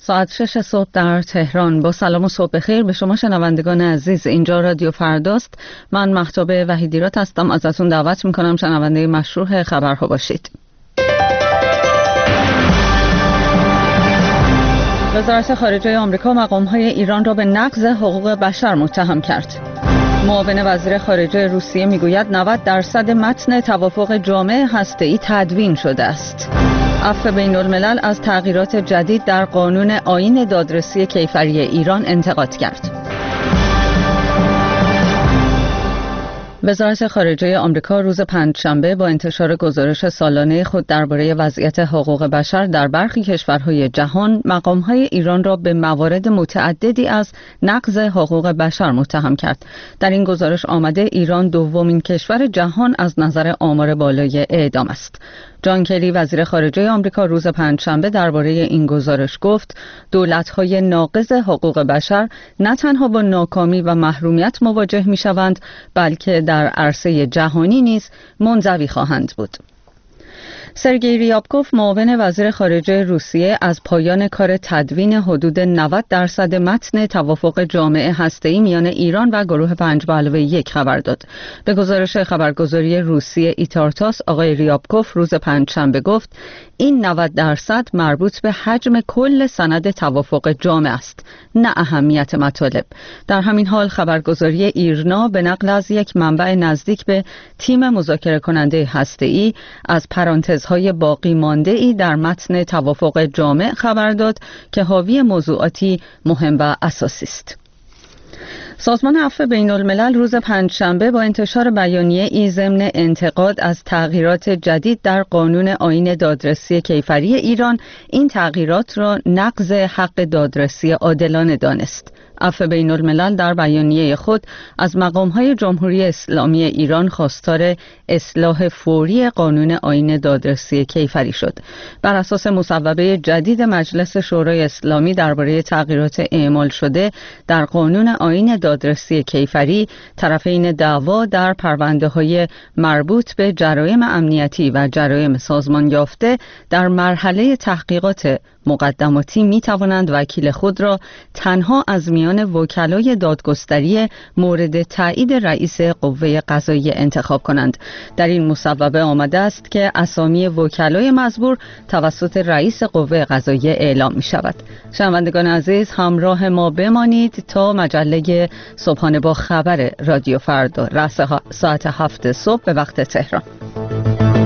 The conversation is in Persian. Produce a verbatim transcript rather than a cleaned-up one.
ساعت شش صبح در تهران. با سلام و صبح بخیر به شما شنوندگان عزیز. اینجا رادیو فرداست. من مهتاب وحیدیرات هستم. ازتون دعوت میکنم شنونده مشروع خبرها باشید. وزارت خارجه آمریکا مقام‌های ایران را به نقض حقوق بشر متهم کرد. معاون وزیر خارجه روسیه میگوید نود درصد متن توافق جامع هسته‌ای تدوین شده است. عفو بین الملل از تغییرات جدید در قانون آیین دادرسی کیفری ایران انتقاد کرد. وزارت خارجه آمریکا روز پنجشنبه با انتشار گزارش سالانه خود درباره وضعیت حقوق بشر در برخی کشورهای جهان، مقام‌های ایران را به موارد متعددی از نقض حقوق بشر متهم کرد. در این گزارش آمده ایران دومین کشور جهان از نظر آمار بالای اعدام است. جان کلی وزیر خارجه آمریکا روز پنجشنبه درباره این گزارش گفت دولت‌های ناقض حقوق بشر نه تنها با ناکامی و محرومیت مواجه می‌شوند، بلکه در عرصه جهانی نیز منزوی خواهند بود. سرگئی ریابکوف معاون وزیر خارجه روسیه از پایان کار تدوین حدود نود درصد متن توافق جامع هسته‌ای میان ایران و گروه پنج به علاوه یک خبر داد. به گزارش خبرگزاری روسیه ایتارتاس آقای ریابکوف روز پنجشنبه گفت این نود درصد مربوط به حجم کل سند توافق جامع است، نه اهمیت مطالب. در همین حال خبرگزاری ایرنا به نقل از یک منبع نزدیک به تیم مذاکره کننده هسته‌ای از پرانتزهای باقی مانده ای در متن توافق جامع خبر داد که حاوی موضوعاتی مهم و اساسی است. سازمان عفو بین الملل روز پنجشنبه با انتشار بیانیه ای ضمن انتقاد از تغییرات جدید در قانون آیین دادرسی کیفری ایران این تغییرات را نقض حق دادرسی عادلانه دانست. عفو بین الملل در بیانیه خود از مقام‌های جمهوری اسلامی ایران خواستار اصلاح فوری قانون آیین دادرسی کیفری شد. بر اساس مصوبه جدید مجلس شورای اسلامی درباره تغییرات اعمال شده در قانون آیین دادرسی کیفری، طرفین دعوا در پرونده‌های مربوط به جرایم امنیتی و جرایم سازمان یافته در مرحله تحقیقات مقدماتی می توانند وکیل خود را تنها از میان وکلای دادگستری مورد تایید رئیس قوه قضاییه انتخاب کنند. در این مصوبه آمده است که اسامی وکلای مزبور توسط رئیس قوه قضاییه اعلام می شود. شنوندگان عزیز همراه ما بمانید تا مجله صبحانه با خبر رادیو فردا رأس ساعت هفت صبح به وقت تهران.